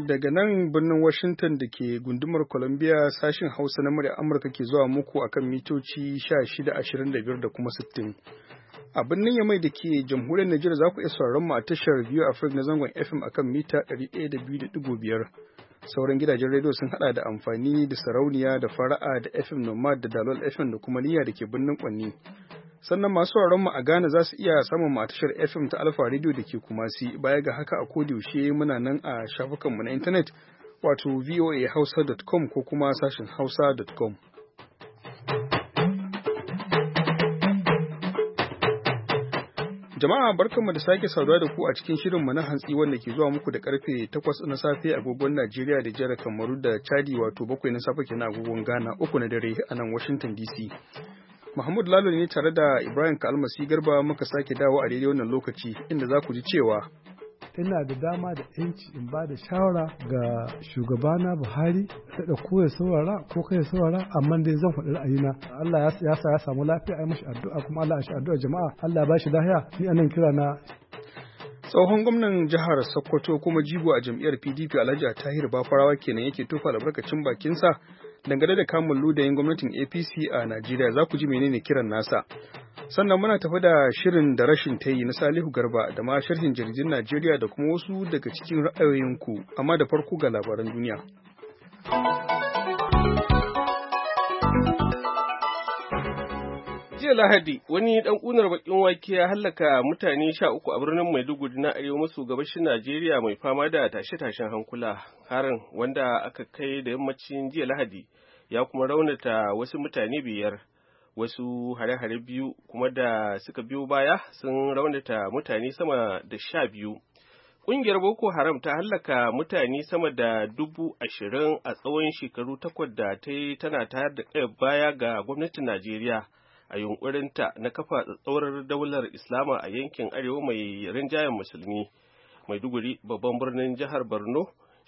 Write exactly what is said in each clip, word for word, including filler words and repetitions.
daga nan birnin Washington da ke gundumar Columbia sashin Hausa na murya Amurka ke zuwa muku akan mitoci sha shida, ashirin da biyar da kuma sittin. A birnin Yamai da ke jamhuriyar Nijar za ku iya sauraron mu a tashar View Africa na zangon F M akan mita ɗari ɗaya da biyu da ɗigo biyar. Sauran gidajen rediyo sun hada da amfani da sarauniya da fara'a da F M Nomad da Dalol F M da kuma niyya da ke birnin Kwanni. Sannan masu sauraron mu a Ghana za su iya samun mu a tashar F M ta Alpha Radio da ke Kumasi. Baya ga haka a yaushe muna nan a shafukanmu na intanet wato voa hausa dot com ko kuma sashin hausa dot com. Jama'a barkanmu da sake saduwa da ku a cikin shirinmu na hantsi wanda ke zuwa muku da karfe takwas na safe agogon Najeriya da Jihar Kamaru da Chadi wato bakwai na safe kenan agogon Ghana uku na dare a nan Washington D C. Mahmud Lalo ne tare da Ibrahim Kalmasi Garba muka sake dawo a daidai wannan lokaci inda za ku ji cewa ina da dama da yanci in ba da shawara ga shugabana Buhari da ko ya saurara ko kai ya saurara amma dai zan faɗi ra'ayina. Allah ya sa ya samu lafiya ai mashi addu'a kuma Allah ya shi addu'a jama'a Allah ya ba shi lafiya ni anan kira na tsohon gwamnan jihar Sokoto kuma jigo a jam'iyyar P D P Alhaji Tahir Bafarawa kenan yake tofa albarkacin bakinsa dangane da kamun ludayin gwamnatin A P C a Najeriya. Za ku ji menene kiran nasa. Sannan muna tafi da shirin da rashin tayi na Salihu Garba da ma sharhin jaridun Najeriya da kuma wasu daga cikin ra'ayoyinku, amma da farko ga labaran duniya. Jiya Lahadi, wani ɗan ƙunar baƙin wake ya hallaka mutane sha uku a birnin Maiduguri na arewa maso gabashin Najeriya mai fama da tashe-tashen hankula. Harin wanda aka kai da yammacin jiya Lahadi ya kuma raunata wasu mutane biyar. Wasu hare-hare biyu kuma da suka biyo baya sun raunata mutane sama da sha biyu. Ƙungiyar Boko Haram ta hallaka mutane sama da dubu ashirin a tsawon shekaru takwas da ta yi tana tayar da ƙayar baya ga gwamnatin Najeriya a yunƙurinta na kafa tsatsaurar daular Islama a yankin arewa mai rinjayen musulmi. Maiduguri, babban birnin jihar Borno,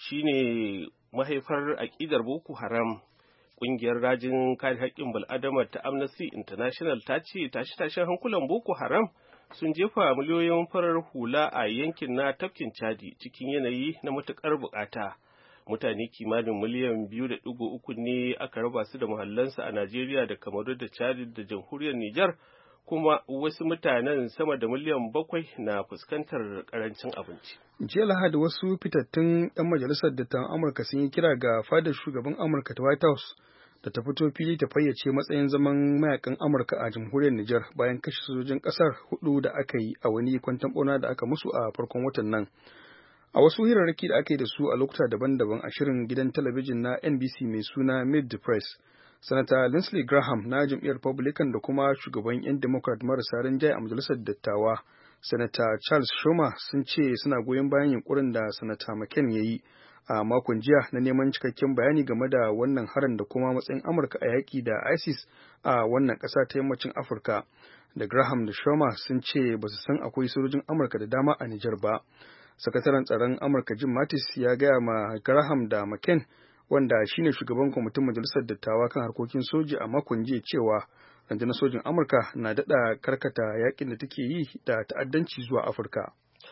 shine mahaifar aƙidar Boko Haram. Ƙungiyar rajin kare haƙƙin bil'adama ta Amnesty International ta ce tashe-tashen hankulan Boko Haram sun jefa miliyoyin farar hula a yankin na tafkin Chadi cikin yanayi na matuƙar buƙata. Mutane kimanin miliyan biyu da ɗigo uku ne aka raba su da muhallansu a Najeriya da Kamaru da Chadi da jamhuriyar Nijar, kuma wasu mutanen sama da miliyan bakwai na fuskantar ƙarancin abinci. Jiya Lahadi wasu fitattun 'yan majalisar dattawan Amurka sun yi kira ga fadar shugaban Amurka ta White House da ta fito fili ta fayyace matsayin zaman mayakan Amurka a jamhuriyar Nijar bayan kashe sojojin ƙasar hudu da aka yi a wani kwanton ɓauna da aka musu a farkon watan nan. A wasu hirarraki da aka yi da su a lokuta daban-daban a shirin gidan talabijin na N B C mai suna Meet the Press, Sanata Lindsey Graham na jam'iyyar Republican da kuma shugaban 'yan Democrat marasa rinjaye a majalisar dattawa, Sanata Charles Schumer, sun ce suna goyon bayan yunkurin da Sanata McCain ya yi a makon jiya na neman cikakken bayani game da wannan harin da kuma matsayin Amurka a yaƙi da ISIS a wannan ƙasa ta yammacin Afirka. Da Graham da Schumer sun ce ba su san akwai sojojin Amurka da dama a Nijar ba. Sakataren tsaron Amurka Jim Mattis ya gaya ma Graham da McCain, wanda shine shugaban kwamitin majalisar dattawa kan harkokin soji a makon jiya, cewa rundunar sojin Amurka na daɗa karkata yakin da take yi da ta'addanci zuwa Afirka.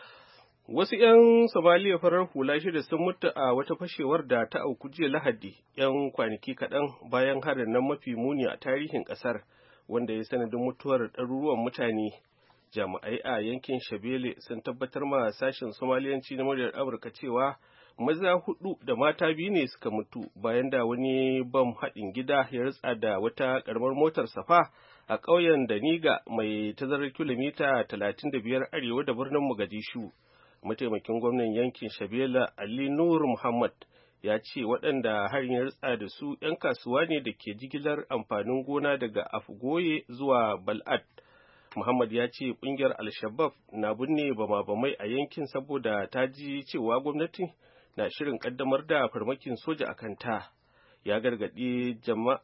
Wasu 'yan Somaliya farar hula shida sun mutu a wata fashewar da ta auku jiya Lahadi, 'yan kwanaki kaɗan bayan harin nan mafi muni a tarihin ƙasar, wanda ya sanadin mutuwar ɗaruruwan mutane. Jami'ai a yankin Shabele sun tabbatar ma sashen Somaliyanci na muryar Amurka cewa maza hudu da mata biyu ne suka mutu bayan da wani bam haɗin gida ya ritsa da wata ƙaramar motar safa a ƙauyen Daniga mai tazarar kilomita talatin da biyar arewa da birnin Mogadishu. Mataimakin gwamnan yankin Shabela Ali Nur Muhammad ya ce waɗanda harin ya ritsa da su 'yan kasuwa ne da ke jigilar amfanin gona daga Afgoye zuwa Bal'ad. Muhammad ya ce ƙungiyar Al-Shabaab na binne bama-bamai a yankin saboda ta ji cewa gwamnati na shirin ƙaddamar da farmakin soja a kanta. Ya gargaɗi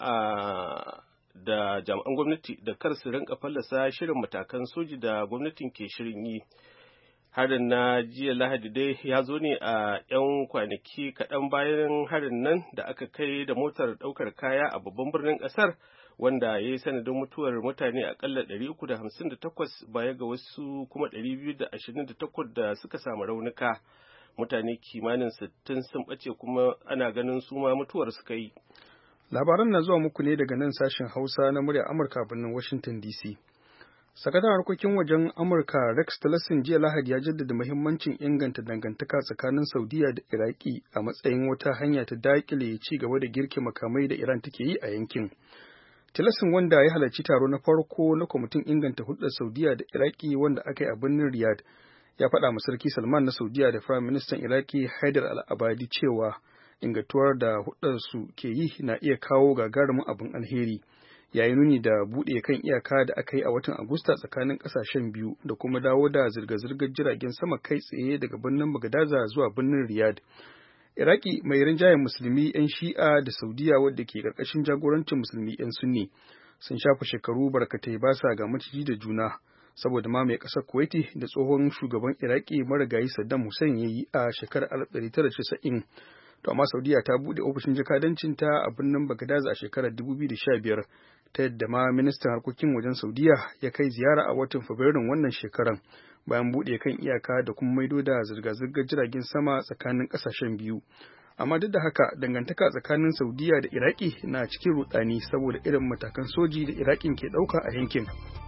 jama'a da jami'an gwamnati da kar su rinka fallasa shirin matakan soji da gwamnatin ke shirin yi. Harin na jiya Lahadi dai ya zo ne a 'yan kwanaki kaɗan bayan harin nan da aka kai da motar ɗaukar kaya a babban birnin ƙasar, wanda ya yi sanadin mutuwar mutane akalla ɗari uku da hamsin da takwas baya ga wasu kuma ɗari biyu da ashirin da takwas da suka samu raunuka. mutane kimanin sittin sun ɓace kuma ana ganin su ma mutuwar suka yi. Labaran na zuwa muku ne daga nan sashen Hausa na murya Amurka birnin Washington D C. Sakataren harkokin wajen Amurka Rex Tillerson jiya Lahadi ya jaddada muhimmancin inganta dangantaka tsakanin Saudiya da Iraki a matsayin wata hanya ta daƙile ci gaba da girke makamai da Iran take yi a yankin. Tillerson, wanda ya halarci taro na farko na kwamitin inganta hulɗar Saudiya da Iraki wanda aka yi a birnin Riyadh, ya faɗa ma Sarki Salman na Saudiya da Firayim Ministan Iraki Haidar al-Abadi cewa ingantuwar da hulɗarsu ke yi na iya kawo gagarumin abin alheri. Yayi nuni da buɗe kan iyaka da aka yi a watan Agusta tsakanin ƙasashen biyu da kuma dawo da zirga-zirgar jiragen sama kai tsaye daga birnin Bagadaza zuwa birnin Riyadh. Iraki mai rinjayen musulmi 'yan Shi'a da Saudiya wadda ke ƙarƙashin jagorancin musulmi 'yan Sunni sun shafa shekaru barkatai ba sa ga maciji da juna saboda mamaye ƙasar Kuwaiti da tsohon shugaban Iraki marigayi Saddam Hussein ya yi a shekarar alif ɗari tara da casa'in. To amma Saudiya ta buɗe ofishin jakadancinta a birnin Baghdad a shekarar dubu biyu da sha biyar, ta yadda ma ministan harkokin wajen Saudiya ya kai ziyara a watan Fabrairun wannan shekaran bayan buɗe kan iyaka da kuma maido da zirga-zirgar jiragen sama tsakanin ƙasashen biyu. Amma duk da haka dangantaka tsakanin Saudiya da Iraki na cikin rudani saboda irin matakan soji da Irakin ke ɗauka a yankin.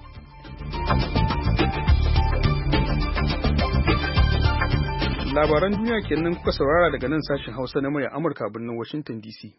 Labaran duniya kenan kuka saurara daga nan sashen Hausa na murya Amurka birnin Washington D C.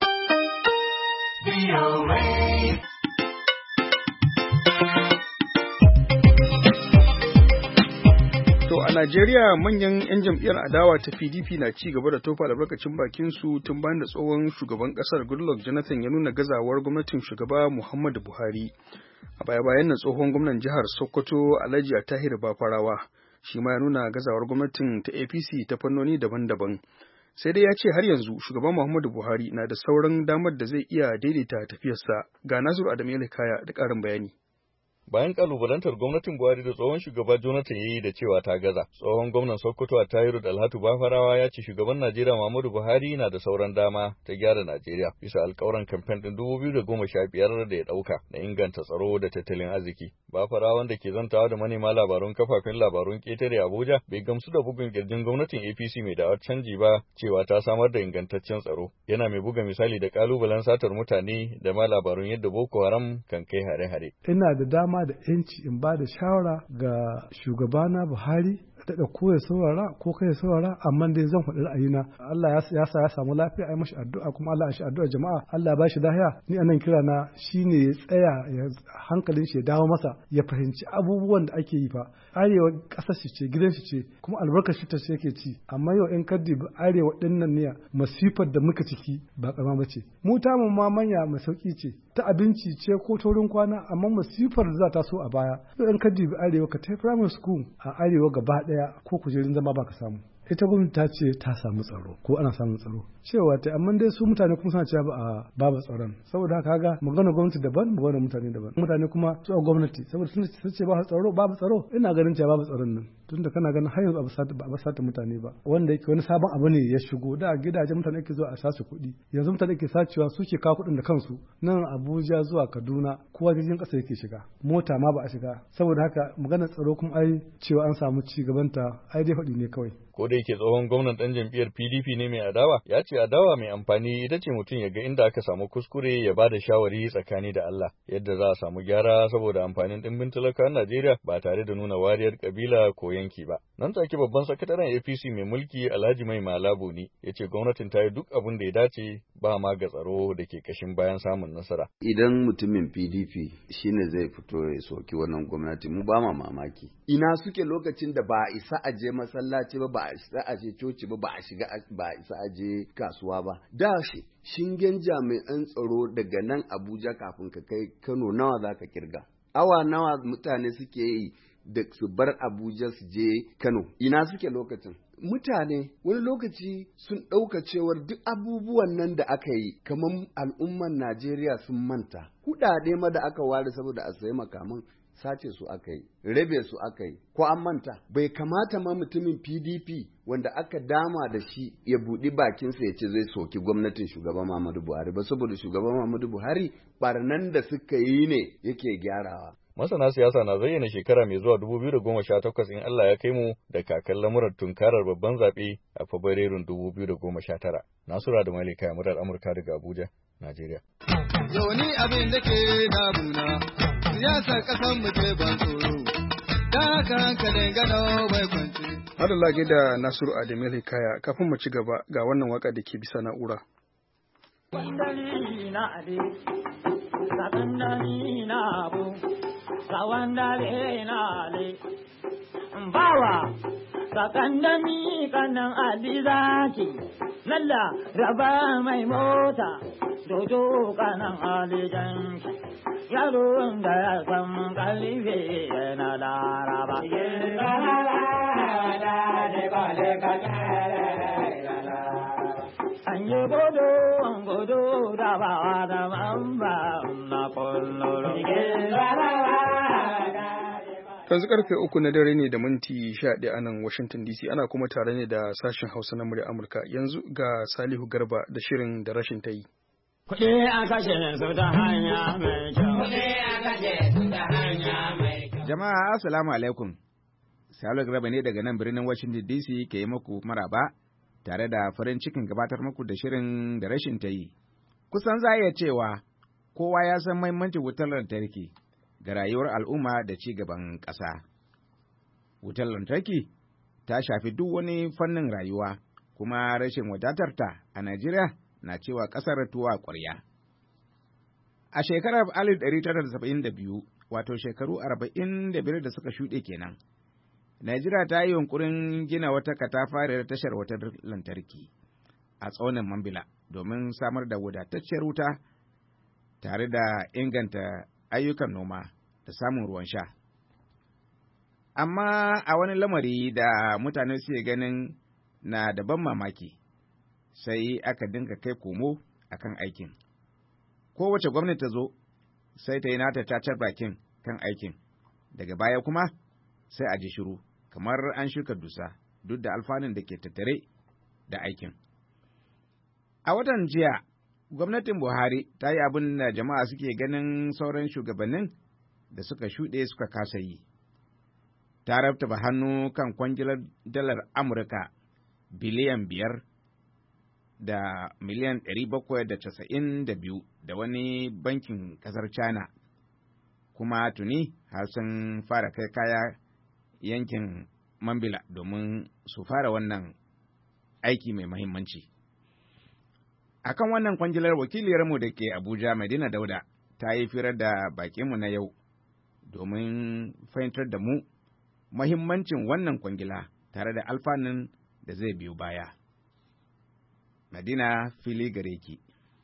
To a Najeriya manyan 'yan jam'iyyar adawa ta P D P na ci gaba da tofa albarkacin bakin su tun bayan da tsohon shugaban kasar Goodluck Jonathan ya nuna gazawar gwamnatin shugaba Muhammadu Buhari. A baya-bayan nan tsohon gwamnan jihar Sokoto Alhaji Tahir Bafarawa shi ma ya nuna gazawar gwamnatin ta A P C ta fannoni daban-daban. Sai dai ya ce har yanzu shugaban Muhammadu Buhari na da sauran damar da zai iya daidaita tafiyarsa. Ga Nasiru Adamu Kaya da ƙarin bayani. Bayan kalubalantar gwamnatin Buhari da tsohon shugaba Jonathan ya yi da cewa ta gaza, tsohon gwamnan Sokoto a Tahiru Dalhatu Bafarawa ya ce shugaban Najeriya Muhammadu Buhari na da sauran dama ta gyara Najeriya bisa alƙawuran kamfen ɗin dubu biyu da goma sha biyar da ya ɗauka na inganta tsaro da tattalin arziki. Bafarawa wanda ke zantawa da manema labarun kafafen labarun ƙetare Abuja bai gamsu da bugun kirjin gwamnatin A P C mai da'awar canji ba cewa ta samar da ingantaccen tsaro. Yana mai buga misali da kalubalen satar mutane da ma labarun yadda Boko Haram kan kai hare-hare. Ina da dama da yanci in ba da shawara ga shugabana Buhari daɗa ko ya saurara ko kai ya saurara amma dai zan faɗi ra'ayina. Allah ya sa ya samu lafiya ai mashi addu'a kuma Allah ya shi addu'a jama'a Allah ya bashi lafiya. Ni anan kira na shine ya tsaya ya hankalin shi ya dawo masa ya fahimci abubuwan da ake yi fa. Arewa ƙasar shi ce gidan shi ce kuma albarkar shi ta ce yake ci amma yau in kaddi arewa dinnan ne masifar da muka ciki ba kama bace. Mu ta mu ma manya mai sauki ce ta abinci ce ko taurin kwana amma masifar da za ta so a baya. Yau in kaddi arewa ka tafi primary school a arewa gaba ɗaya ko kujerun zama ba ka samu. Ita gwamnati ta ce ta samu tsaro ko ana samun tsaro cewa ta amma dai su mutane kuma suna cewa ba a babu tsaron saboda haka ga magana gwamnati daban magana mutane daban mutane kuma su a gwamnati saboda sun ce ba tsaro babu tsaro ina ganin cewa babu tsaron nan tunda kana ganin har yanzu ba a sata mutane ba wanda yake wani sabon abu ne ya shigo da gidajen mutane ke zuwa a sace kuɗi yanzu mutane ke sacewa suke kawo kuɗin da kansu nan Abuja zuwa Kaduna kowa jirgin ƙasa yake shiga mota ma ba a shiga saboda haka maganar tsaro kuma ai cewa an samu ci gabanta ai dai faɗi ne kawai. Ko da yake tsohon gwamnan ɗan jam'iyyar P D P ne mai adawa, ya ce adawa mai amfani ita ce mutum ya ga inda aka samu kuskure ya ba da shawari tsakani da Allah, yadda za a samu gyara saboda amfanin ɗimbin talakawan Najeriya ba tare da nuna wariyar kabila ko yanki ba. Nan take babban sakataren A P C mai mulki Alhaji Mai Malabo ne ya ce gwamnatin ta yi duk abin da ya dace ba ma ga tsaro da ke kashin bayan samun nasara. Idan mutumin P D P shine zai fito ya soki wannan gwamnati mu ba ma mamaki. Ina suke lokacin da ba a isa a je masallaci ba ba a isa a je coci ba ba a shiga ba a isa a je kasuwa ba. Da shi shingen jami'an tsaro daga nan Abuja kafin ka kai Kano nawa za ka kirga? Awa nawa mutane suke yi da su bar Abuja su je Kano? Ina suke lokacin? Mutane wani lokaci sun ɗauka cewar duk abubuwan nan da aka yi kamar al'umman Najeriya sun manta. Kuɗaɗe ma da aka ware saboda a sayi makaman sace su aka yi, rabe su aka yi, ko an manta. Bai kamata ma mutumin P D P wanda aka dama da shi ya buɗi bakinsa ya ce zai soki gwamnatin shugaban Muhammadu Buhari ba saboda shugaban Muhammadu Buhari barnan da suka yi ne yake gyarawa. Masana siyasa na zayyana shekara mai zuwa dubu biyu da goma sha takwas in Allah ya kai mu da kakan lamuran tunkarar babban zaɓe a Fabrairun dubu biyu da goma sha tara. Nasura da Malika murar Amurka daga Abuja, Najeriya. Yau ni abin da ke damuna, siyasar ƙasar mu ce ban tsoro, da haka hankalin gano bai kwanci. Adalla da Nasiru Adamu Hikaya, kafin mu ci gaba ga wannan waka da ke bisa na'ura. Wandali na ade, sakandani na abu, sawandale na ale, bawa, sakandani kanan alizaki, lalla raba mai mota, dojo kanan alijanki, yaron da ya san kalife yana laraba. Anye godo, godo da ba da mamba na kullum. Yanzu karfe uku na dare ne da minti sha ɗaya a nan Washington D C, ana kuma tare ne da sashen Hausa na murya Amurka. Yanzu ga Salihu Garba da shirin da rashin ta yi. Kuɗi a kashe su ta hanya mai kyau. Kuɗi a kashe su ta hanya mai kyau. Jama'a assalamu alaikum. Salihu Garba ne daga nan birnin Washington D C ke yi muku maraba tare da farin cikin gabatar muku da shirin da rashin ta yi. Kusan za a iya cewa kowa ya san muhimmancin wutar lantarki ga rayuwar al'umma da ci gaban ƙasa. Wutar lantarki ta shafi duk wani fannin rayuwa, kuma rashin wadatarta a Najeriya na cewa ƙasar tuwa ƙwarya. A shekarar alif ɗari tara da saba'in da biyu, wato shekaru arba'in da biyar da suka shuɗe kenan, Najeriya ta yi yunkurin gina wata katafariyar tashar wutar lantarki a tsaunin Mambila domin samar da wadatacciyar wuta tare da inganta ayyukan noma da samun ruwan sha. Amma a wani lamari da mutane suke ganin na da ban mamaki, sai aka dinga kai komo a kan aikin. Kowace gwamnati ta zo, sai ta yi nata tacar bakin kan aikin, daga baya kuma sai a ji shiru, kamar an shuka dusa, duk da alfanun da ke tattare da aikin. A watan jiya, gwamnatin Buhari ta yi abin da jama'a suke ganin sauran shugabannin da suka shuɗe suka kasa yi. Ta raftaba hannu kan kwangilar dalar Amurka biliyan biyar da miliyan ɗari bakwai da casa'in da biyu da wani bankin ƙasar China, kuma tuni har sun fara kai kaya yankin Mambila domin su fara wannan aiki mai mahimmanci. Akan wannan kwangilar wakiliyarmu da ke Abuja, Madina Dauda, ta yi firar da bakinmu na yau domin fahimtar da mu mahimmancin wannan kwangila tare da alfanun da zai biyo baya. Madina, fili gare ki.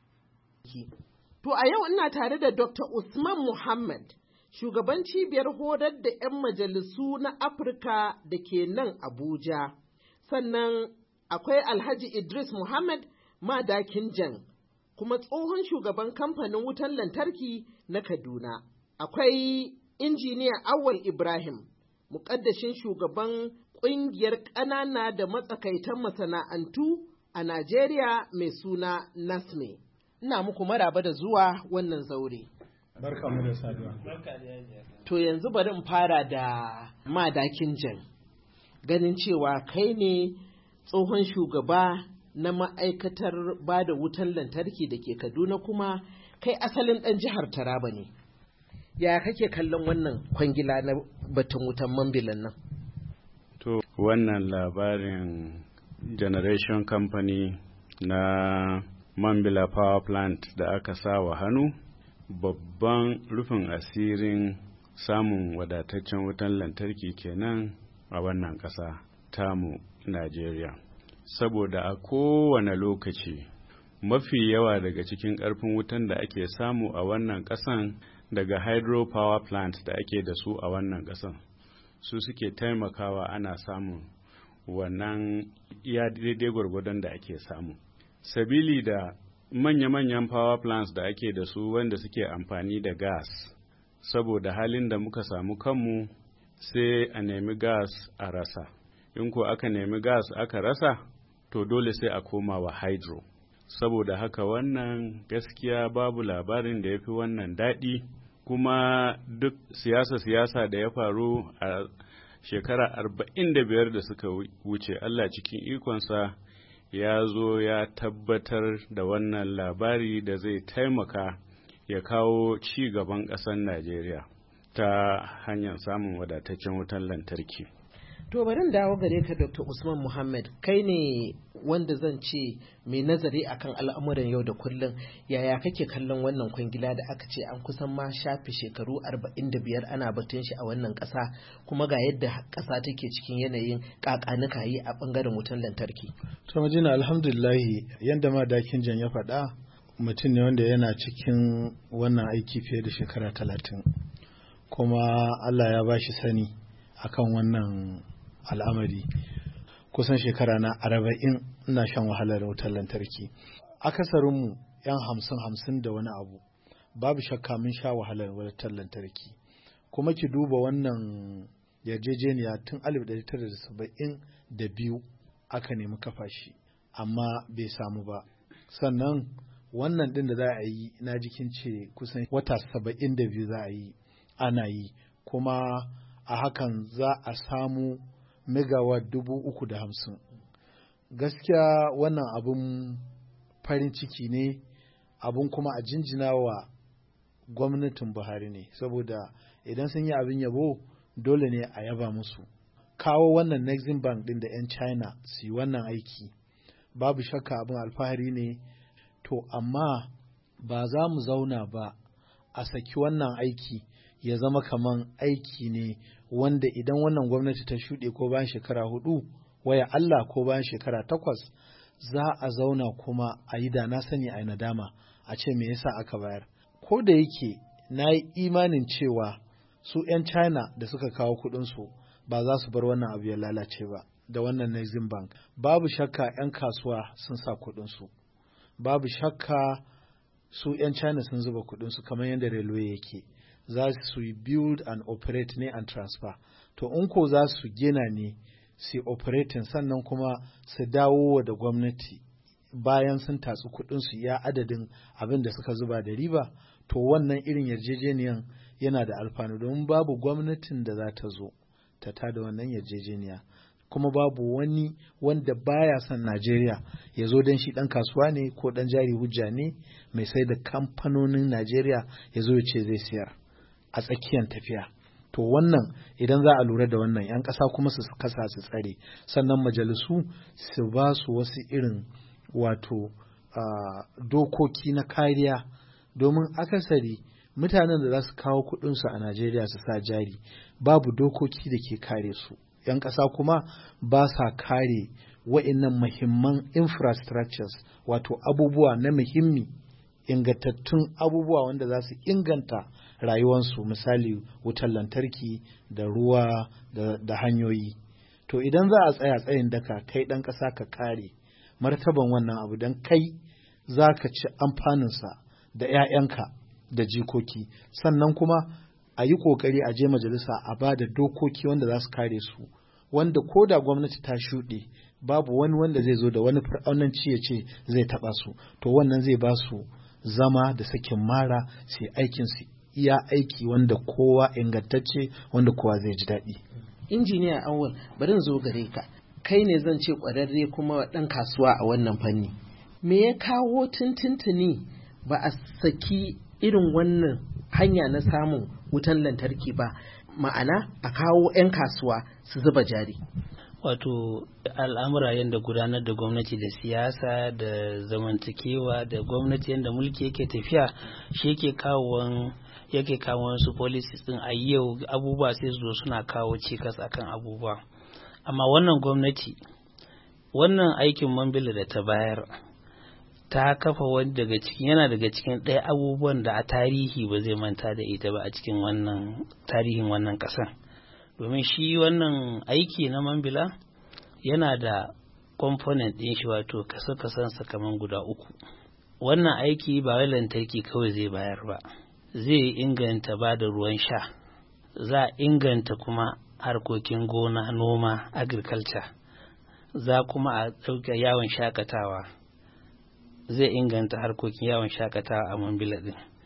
To a yau ina tare da Doctor Usman Muhammad, shugaban cibiyar horar da 'yan majalisu na Afirka da ke nan Abuja. Sannan akwai Alhaji Idris Muhammad Madakin Jan, kuma tsohon shugaban kamfanin wutan lantarki na Kaduna. Akwai Injiniya Awal Ibrahim, muƙaddashin shugaban ƙungiyar ƙanana da matsakaitan masana'antu a Najeriya mai suna NASME. Ina muku maraba da zuwa wannan zaure. Barka mu da saduwa. To yanzu bari in fara da Madakin Jan. Ganin cewa kai ne tsohon shugaba na ma'aikatar ba da wutan lantarki da ke Kaduna, kuma kai asalin ɗan jihar Taraba ne. Ya kake kallon wannan kwangila na batun wutan Mambilan nan? To, wannan labarin Generation Company na Mambila Power Plant da aka sa wa hannu, babban rufin asirin samun wadataccen wutan lantarki kenan a wannan ƙasa tamu Najeriya. Saboda a kowane lokaci mafi yawa daga cikin ƙarfin wutan da ake samu a wannan ƙasan daga hydropower plant da ake da su a wannan ƙasan, su suke taimakawa ana samun wannan iya daidai gwargwadon da ake samu. Sabili da manya-manyan power plants da ake da su wanda suke amfani da gas, saboda halin da muka samu kanmu sai a nemi gas a rasa. In ko aka nemi gas aka rasa, to dole sai a koma wa hydro. Saboda haka wannan gaskiya babu labarin da ya fi wannan daɗi kuma duk siyasa-siyasa da ya faru a shekara arba'in da biyar da suka wuce, Allah cikin ikonsa ya zo ya tabbatar da wannan labari da zai taimaka ya kawo ci gaban ƙasar Najeriya ta hanyar samun wadataccen wutar lantarki. To bari dawo gare ka Doctor Usman Muhammad, kai ne wanda zan ce mai nazari akan al'amuran yau da kullum. Yaya kake kallon wannan kwangila da aka ce an kusan ma shafe shekaru arba'in da biyar ana batun shi a wannan ƙasa, kuma ga yadda ƙasa take cikin yanayin ƙaƙanuka yi a ɓangaren wutar lantarki? To majina alhamdulillahi, yanda ma dakin jan ya faɗa, mutum ne wanda yana cikin wannan aiki fiye da shekara talatin, kuma Allah ya ba shi sani akan wannan al'amari. Kusan shekara na arba'in ina shan wahalar wutar lantarki. Akasarinmu yan hamsin hamsin da wani abu, babu shakka mun sha wahalar wutar lantarki. Kuma ki duba wannan yarjejeniya tun alif ɗari tara da saba'in da biyu aka nemi kafa shi, amma bai samu ba. Sannan wannan ɗin da za a yi, na jikin ce kusan wata saba'in da biyu za a yi ana yi, kuma a hakan za a samu megawatt dubu uku da hamsin. Gaskiya wannan abun farin ciki ne, abun kuma a jinjina wa gwamnatin Buhari ne, saboda idan sun yi abin yabo dole ne a yaba musu. Kawo wannan Exim Bank din da 'yan China su yi wannan aiki, babu shakka abin alfahari ne. To amma ba za mu zauna ba a saki wannan aiki ya zama kaman aiki ne wanda idan wannan gwamnati ta shuɗe ko bayan shekara hudu, waya Allah ko bayan shekara takwas, za a zauna kuma a yi da na sani a yi nadama a ce me yasa aka bayar. Ko da yake na yi imanin cewa su 'yan China da suka kawo kuɗinsu ba za su bar wannan abu ya lalace ba da wannan Exim Bank. Babu shakka 'yan kasuwa sun sa kuɗinsu, babu shakka su 'yan China sun zuba kuɗinsu kamar yadda railway yake. Za su yi build and operate ne and transfer. To in ko za su gina ne su operating, sannan kuma su dawo da gwamnati bayan sun tatsu kuɗinsu ya adadin abin da suka zuba da riba, to wannan irin yarjejeniyan yana da alfanu, domin babu gwamnatin da za ta zo ta tada wannan yarjejeniya, kuma babu wani wanda baya son Najeriya ya zo don shi ɗan kasuwa ne ko ɗan jari hujja ne mai sai da kamfanonin Najeriya ya zo ya ce zai siyar a tsakiyar tafiya. To wannan idan za a lura da wannan 'yan ƙasa kuma su kasa su tsare, sannan majalisu su ba su wasu irin wato uh, dokoki na kariya, domin akasari mutanen da za su kawo kuɗinsu a Najeriya su sa jari babu dokoki da ke kare su. 'Yan ƙasa kuma ba sa kare wa'innan muhimman infrastructures, wato abubuwa na muhimmi, ingantattun abubuwa wanda za su inganta rayuwarsu, misali wutar lantarki da ruwa da, da hanyoyi. To idan za a tsaya tsayin daka kai ɗan ƙasa ka kare martaban wannan abu, don kai za ka ci amfaninsa da 'ya'yanka da jikoki, sannan kuma a yi ƙoƙari a je majalisa a ba da dokoki wanda za su kare su, wanda ko da gwamnati ta shuɗe babu wani wanda zai zo da wani fir'aunanci ya ce zai taɓa su. To wannan zai ba su zama da sakin mara sai aikin su iya aiki wanda kowa ingantacce, wanda kowa zai ji daɗi. Injiniya Awal, bari zo gare ka, kai ne zan ce ƙwararre kuma ɗan kasuwa a wannan fanni. Me ya kawo tuntuntuni ba a saki irin wannan hanya na samun wutan lantarki ba, ma'ana a kawo 'yan kasuwa su zuba jari? Wato al'amura yadda gudanar da gwamnati da siyasa da zamantakewa da gwamnati yadda mulki yake tafiya shi yake kawo yake kawo su policies din a yau abubuwa sai su suna kawo cikas akan abubuwa. Amma wannan gwamnati, wannan aikin Mambila da ta bayar, ta kafa wani daga cikin yana daga cikin ɗaya abubuwan da a tarihi ba zai manta da ita ba a cikin wannan tarihin wannan ƙasar. Domin shi wannan aiki na Mambila yana da component ɗin shi, wato kasa-kasansa kamar guda uku. Wannan aiki ba wai lantarki kawai zai bayar ba, zai inganta ba da ruwan sha, za a inganta kuma harkokin gona, noma, agriculture, za kuma a ɗauka yawon shakatawa, zai inganta harkokin yawon shakatawa a Mambila ɗin.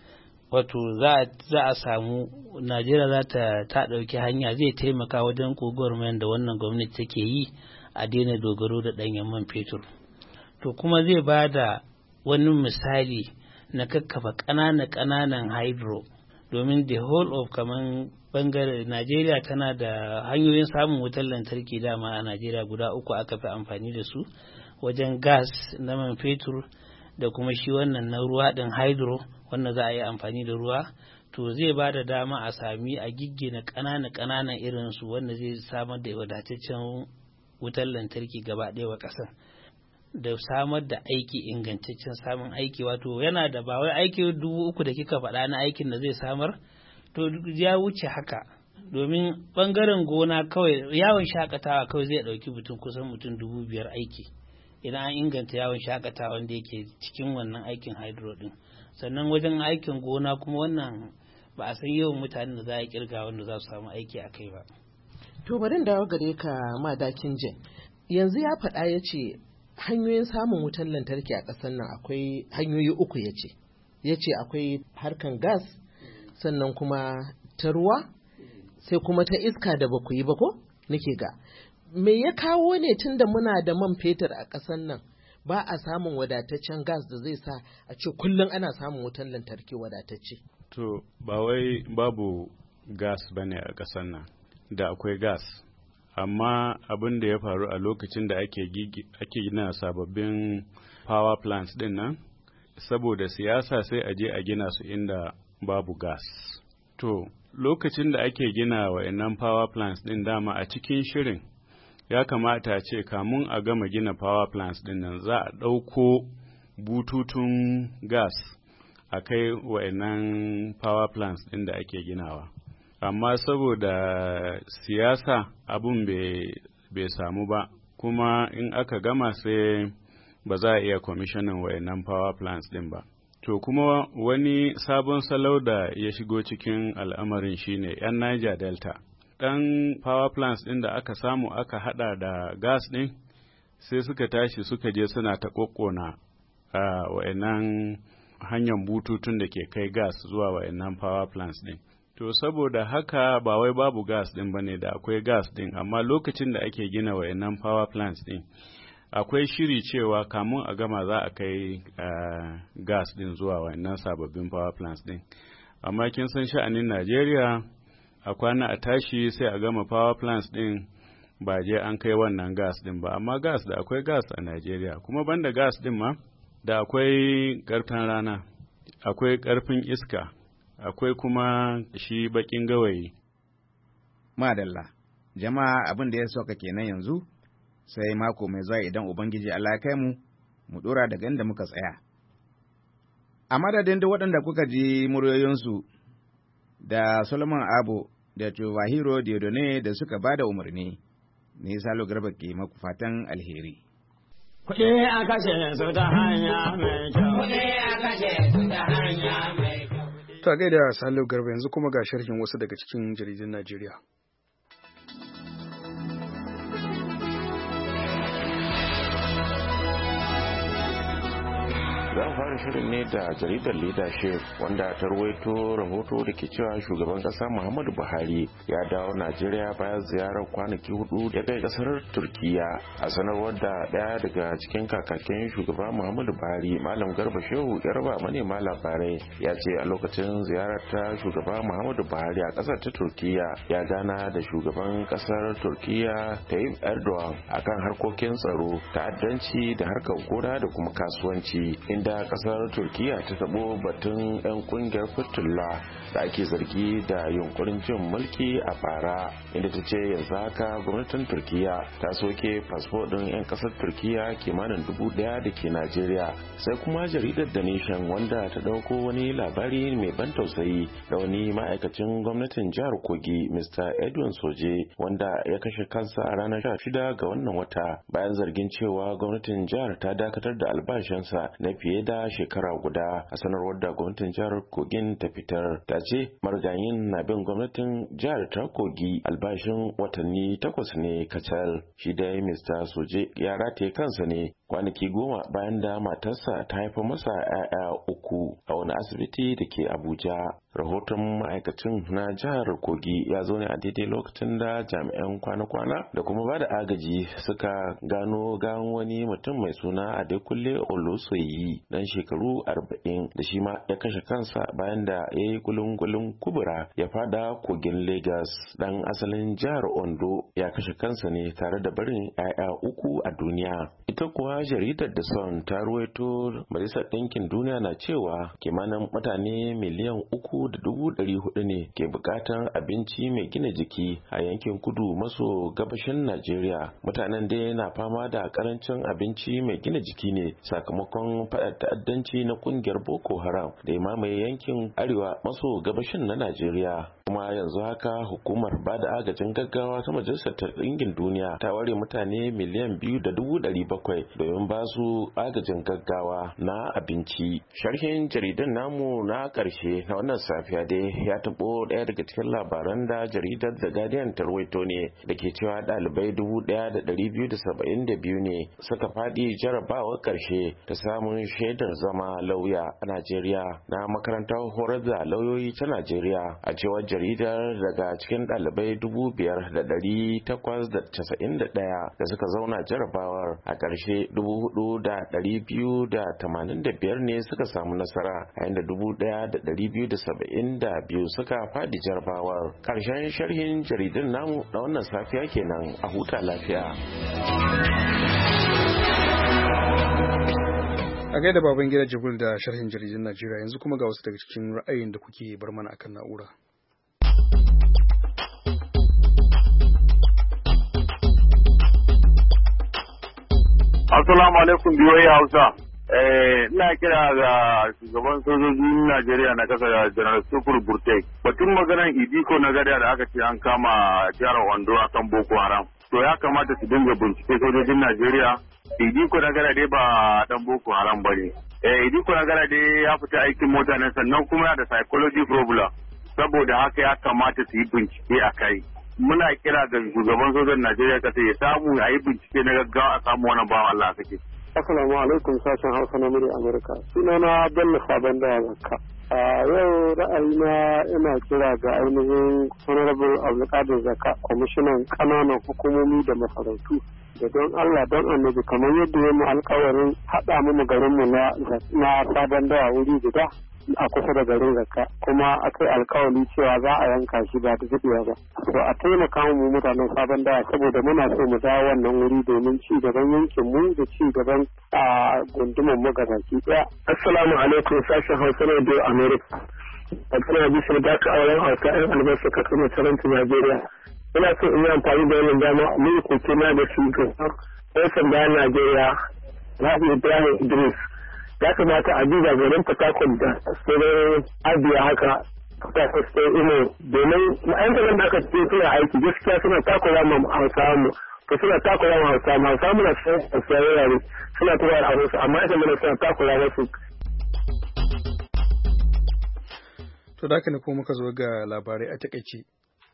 wato za a samu Najeriya za ta ta ɗauki hanya zai taimaka wajen kogormayar da wannan gwamnati take yi a daina dogaro da ɗanyen man fetur. To kuma zai ba da wani misali na kakkafa ƙananan-ƙananan hydro, domin the whole of kaman bangare Najeriya tana da hanyoyin samun wutar lantarki dama a Najeriya guda uku aka fi amfani da su wajen gas na man fetur da kuma shi wannan na ruwa ɗin hydro wanda za a yi amfani da ruwa. To zai ba da dama a sami a giggina ƙananan-ƙananan irinsu wanda zai samar da wadataccen wutar lantarki gaba ɗaya wa ƙasar da samar da aiki ingantaccen samun aiki. Wato yana da ba wai aiki dubu uku da kika faɗa na aikin da zai samar, to ya wuce haka, domin ɓangaren gona kawai yawon shakatawa kawai zai ɗauki mutum kusan mutum dubu biyar aiki idan an inganta yawon shakatawa wanda yake cikin wannan aikin hydro ɗin. Sannan wajen aikin gona kuma wannan ba a san yawan mutanen da za a kirga wanda za su samu aiki a kai ba. To bari dawo gare ka Madakin Jan. Yanzu ya faɗa ya ce hanyoyin samun wutar lantarki a ƙasar nan akwai hanyoyi uku ya ce. Ya ce akwai harkan gas, sannan kuma ta ruwa, sai kuma ta iska da ba ku yi ba ko? Nake ga. Me ya kawo ne tun da muna da man fetur a ƙasar nan ba a samun wadataccen gas da zai sa a ce kullum ana samun wutar lantarki wadatacce? To ba wai babu gas bane a ƙasar nan, da akwai gas, amma abin da ya faru a lokacin da ake gina sababbin power plants din nan, saboda siyasa sai a je a gina su inda babu gas. To lokacin da ake gina wa'annan power plants din dama a cikin shirin ya kamata a ce kamun a gama gina power plants din nan za a ɗauko bututun gas a kai wa'annan power plants din da ake ginawa. Amma saboda siyasa abun bai samu ba, kuma in aka gama sai ba za a iya commissioning wa'annan power plants din ba. To kuma wani sabon salau da ya shigo cikin al'amarin shine 'yan Niger Delta. Ɗan power plants ɗin da aka samu aka haɗa da gas ɗin sai suka tashi suka je suna ta ƙoƙona a wa'annan hanyar bututun da ke kai gas zuwa wa'annan power plants ɗin. To saboda haka ba wai babu gas ɗin ba ne, da akwai gas ɗin, amma lokacin da ake gina wa'annan power plants ɗin akwai shiri cewa kamun a gama za a kai uh, gas ɗin zuwa wa'annan sababbin power plants ɗin. Amma kin san sha'anin Najeriya, a kwana a tashi sai a gama power plants ɗin ba je an kai wannan gas ɗin ba. Amma gas da akwai gas a Najeriya, kuma banda gas ɗin ma da akwai ƙarfin rana, akwai ƙarfin iska, akwai kuma shi baƙin gawayi. Madalla, jama'a abin da ya soka kenan yanzu, sai mako mai zuwa idan Ubangiji Allah ya kai mu, mu ɗora daga inda muka tsaya. A madadin da waɗanda kuka ji muryoyinsu da Solomon Abo da Chubahiro Diodone da suka ba da umarni, ne Salo Garba ke maku fatan alheri. Kuɗi a kashe su ta hanya mai kyau. Kuɗi a kashe su ta hanya mai kyau. Ta gaida Salo Garba, yanzu kuma ga sharhin wasu daga cikin jaridun Najeriya. Zan fara shirin ne da jaridar leadership wanda ta ruwaito rahoto da ke cewa shugaban kasa Muhammadu Buhari ya dawo Najeriya bayan ziyarar kwanaki hudu da kai kasar Turkiya. A sanarwar da daya daga cikin kakakin shugaba Muhammadu Buhari, Malam Garba Shehu, ya raba manema labarai, ya ce a lokacin ziyarar ta shugaba Muhammadu Buhari a kasar ta Turkiya ya gana da shugaban kasar Turkiya Tayyip Erdogan akan harkokin tsaro, ta'addanci da harkar gona da kuma kasuwanci, da kasar Turkiya ta tabo batun 'yan kungiyar Fetullah da ake zargi da yunkurin jin mulki a bara, inda ta ce yanzu haka gwamnatin Turkiya ta soke fasfo ɗin 'yan kasar Turkiya kimanin dubu daya da ke Najeriya. Sai kuma jaridar The Nation wanda ta dauko wani labari mai ban tausayi da wani ma'aikacin gwamnatin jihar Kogi, Mister Edwin Soje, wanda ya kashe kansa a ranar sha shida ga wannan wata bayan zargin cewa gwamnatin jihar ta dakatar da albashinsa na fiye fiye da shekara guda. A sanarwar da gwamnatin jihar Kogin ta fitar ta ce marigayin na bin gwamnatin jihar ta Kogi albashin watanni takwas ne kacal. Shi dai Mista Soje ya rataye kansa ne kwanaki goma bayan da matarsa ta haifa masa 'ya'ya uku a wani asibiti da ke Abuja. Rahoton ma'aikacin na jihar Kogi ya zo ne a daidai lokacin da jami'an kwana-kwana da kuma ba da agaji suka gano gawan wani mutum mai suna Adekunle Olosoyi dan shekaru arba'in da shi ma ya kashe kansa bayan da ya yi gulun-gulun kubura ya fada kogin Lagos. Dan asalin jihar Ondo ya kashe kansa ne tare da barin 'ya'ya uku a duniya. Ita kuwa jaridar The Sun ta ruwaito Majalisar Ɗinkin Duniya na cewa kimanin mutane miliyan uku da dubu ɗari hudu ne ke bukatan abinci mai gina jiki a yankin kudu maso gabashin Najeriya. Mutanen dai na fama da karancin abinci mai gina jiki ne sakamakon faɗar ta'addanci na kungiyar Boko Haram da ya mamaye yankin arewa maso gabashin na Najeriya. Kuma yanzu haka hukumar ba da agajin gaggawa ta Majalisar Ɗinkin Duniya ta ware mutane miliyan biyu da dubu ɗari bakwai domin ba su agajin gaggawa na abinci. Sharhin jaridan namu na ƙarshe na wannan safiya dai ya taɓo ɗaya daga cikin labaran da jaridar The Guardian ta rawaito ne da ke cewa ɗalibai dubu ɗaya da ɗari biyu da saba'in da biyu ne suka faɗi jarabawar ƙarshe ta samun shaidar zama lauya a Najeriya na makarantar horar da lauyoyi ta Najeriya. A cewar jaridar, daga cikin ɗalibai dubu biyar da ɗari takwas da casa'in da ɗaya da suka zauna jarabawar a ƙarshe dubu hudu da ɗari biyu da tamanin da biyar ne suka samu nasara a inda dubu ɗaya da ɗari biyu da saba'in da biyu suka faɗi jarabawar. Ƙarshen sharhin jaridun namu na wannan safiya kenan, a huta lafiya. A gaida baban gida Jibril da sharhin jaridun Najeriya, yanzu kuma ga wasu daga cikin ra'ayin da kuke bar mana akan na'ura. Assalamu alaikum biyoyi Hausa. Eh, ina kira ga shugaban sojojin Najeriya na kasa da General Tukur Burtai. Batun maganar Idiko na gada da aka ce an kama jihar Ondo akan Boko Haram. To ya kamata su dinga bincike sojojin Najeriya. Idiko na gada dai ba dan Boko Haram bane. Eh, Idiko na gada dai ya fita aikin mota ne, sannan kuma yana da psychology problem. Saboda haka ya kamata su yi bincike a kai. Muna kira ga shugaban sojan Najeriya kasa ya samu a yi bincike na gaggawa a samu wannan bawan Allah kake. Assalamu alaikum, sashen Hausa na murya Amurka. Sunana Bello Sabon da Zakka. A yau ra'ayina ina kira ga ainihin Honorable Abdulkadir Zakka, kwamishinan ƙananan hukumomi da masarautu. Da don Allah don annabi kamar yadda ya mu alƙawarin haɗa mu garinmu na na Sabon Dawa wuri guda a kusa da garin Zakka, kuma akai alkawari cewa za a yanka shi ba da daɗewa ba. To a taimaka mu mutanen Sabon Dawa saboda muna so mu dawo wannan wuri domin ci gaban yankin mu da ci gaban a gundumar mu gabaki ɗaya. Assalamu alaikum, sashen Hausa na Radio America. A kana bisa da ka auren Hausa ɗan albasa ka kuma Toronto Najeriya. Ina so in yi amfani da wannan dama mu yi koke na da shugaban ɗan sanda Najeriya Rabi Ibrahim Idris. Ya kamata a duba garin Fatakon da sauran abiya haka Fatakon State Imo domin ma'aikatan da aka ce suna aiki gaskiya suna takura ma Hausawa mu, to suna takura ma Hausawa mu, Hausawa muna cikin Hausawa yare suna tura da Hausa, amma ita mana suna takura masu. To da haka ne kuma muka zo ga labarai a takaice.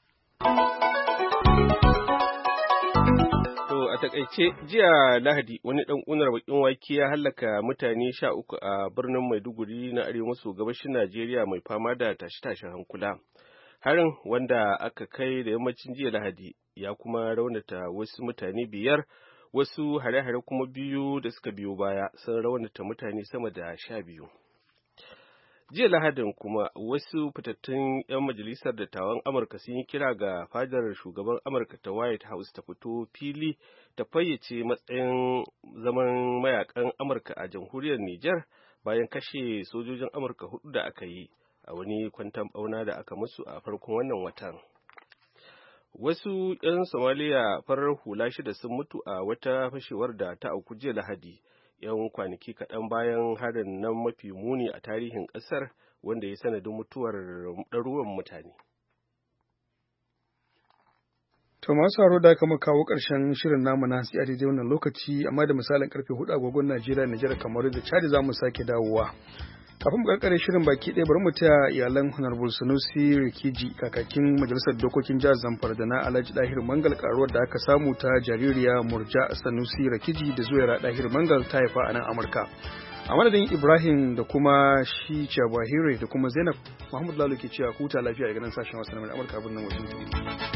A takaice jiya Lahadi wani dan unar bakin wake ya hallaka mutane sha uku a birnin Maiduguri na arewa maso gabashin Najeriya mai fama da tashe-tashen hankula. Harin wanda aka kai da yammacin jiya Lahadi ya kuma raunata wasu mutane biyar, wasu hare-hare kuma biyu da suka biyo baya sun raunata mutane sama da sha biyu. Jiya Lahadin kuma wasu fitattun 'yan majalisar dattawan Amurka sun yi kira ga fadar shugaban Amurka ta White House ta fito fili ta fayyace matsayin zaman mayakan Amurka a jamhuriyar Nijar bayan kashe sojojin Amurka hudu da aka yi a wani kwantan bauna da aka musu a farkon wannan watan. Wasu 'yan Somaliya farar hula shida sun mutu a wata fashewar da ta auku jiya Lahadi. yan kwanaki kaɗan bayan harin nan mafi muni a tarihin ƙasar wanda ya sanadin mutuwar ɗaruruwan mutane. To masu haro da aka kawo ƙarshen shirin namu na hantsi a daidai wannan lokaci amma da misalin karfe hudu agogon Najeriya, Nijar, Kamaru da Chad za mu sake dawowa. Kafin mu karkare shirin baki ɗaya bari mu taya iyalan Honorable Sanusi Rikiji kakakin Majalisar Dokokin Jihar Zamfara da na Alhaji Dahir Mangal karuwar da aka samu ta jaririya Murja Sanusi Rikiji da Zuwaira Dahir Mangal ta haifa a nan Amurka. A madadin Ibrahim da kuma shi Chabahire da kuma Zainab, Muhammad Lalo ke cewa kuta lafiya daga nan sashen Hausa na Amurka birnin Washington.